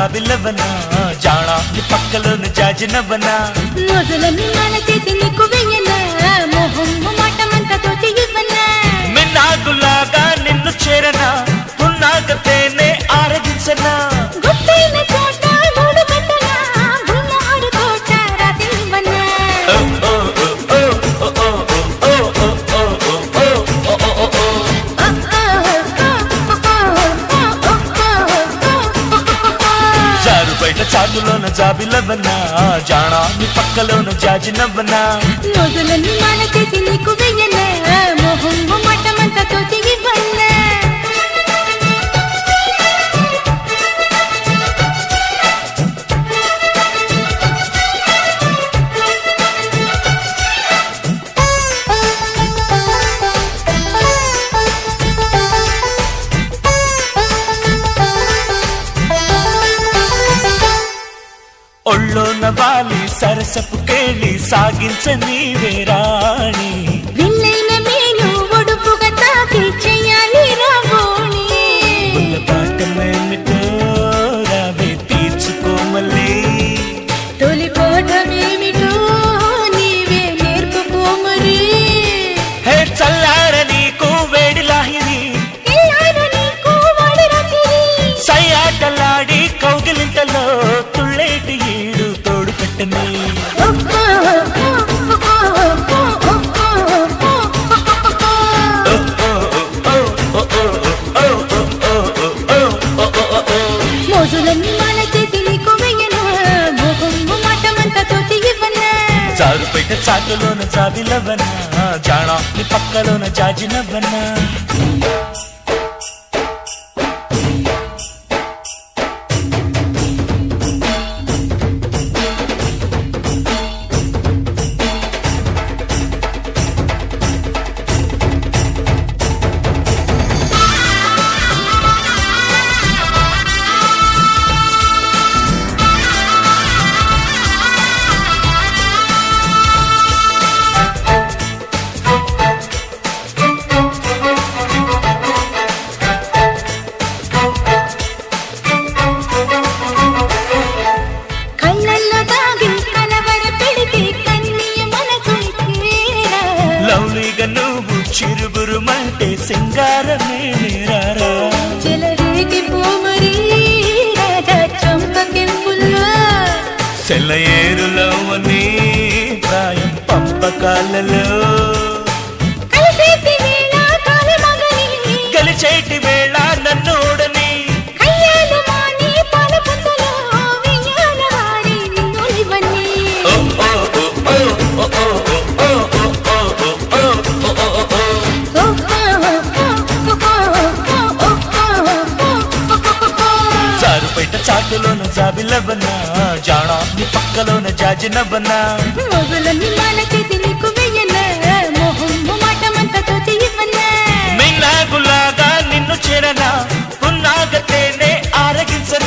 జాబిలవనా జానా నీ పక్కలోన జాజినవనా మొదలని మన చేసి నీకు వెయ్యనా మొహం మాటమంతా తోచి ఇవ్వనా మిన్నాగులాగా నిన్ను చేరనా పున్నాగతేనే ఆరగించనా గుట్టైన చోట మూడు పెట్టనా బుల్లాడు కోట రాసి ఇవ్వనా బయట చాటులోన జాబిలవనా జానా నీ పక్కలోన జాజినవనా మొదలని మన చేసి నీకు వెయ్యనా మొహం మాటమంతా తోచి ఇవ్వనా ఒళ్ళోన వాలి సరసపు కేళి సాగించని వేరాణి విల్లైన మేలు ఒడుపుగా తాకి చెయ్యాలి రాబోణి పాటమేమిటో రావే తీర్చుకోమలే తొలి పాఠమేమిటో నీవే నేర్పుకోమరి హే చల్లార నీకు వేడి లాహిరి సయ్యాటలాడి కౌగిలింతలో తుళ్ళేటి ఈడు తోడు పెట్టని మోజులన్నీ మన చేసి నీకు వెయ్యనా మొహం మాటమంతా తోచి ఇవ్వనా చారు బయట చాటులోన జాబిలవనా జానా నీ పక్కలోన జాజినవనా లవ్లీగా నువ్వు చిరుగురుమంటే సింగారమే రారా చెలరేగి పోమరి రాజా చంపకెంపుల్లా సెలయేరులవని ప్రాయం పంపకాలలో కలిసేటి వేళ కాలి మగని గలిచేటి వేళ నన్నోడని కయ్యాలు మాని పాల పుంతలో వియ్యాల వారి నిన్నులివని చారు బయట చాటులోన జాబిలవనా జానా నీ పక్కలోన జాజినవనా మొదలని మన చేసి నీకు వెయ్యనా మొహం మాటమంతా తోచి ఇవ్వనా మిన్నాగులాగా నిన్ను చేరనా పున్నాగతేనే ఆరగించనా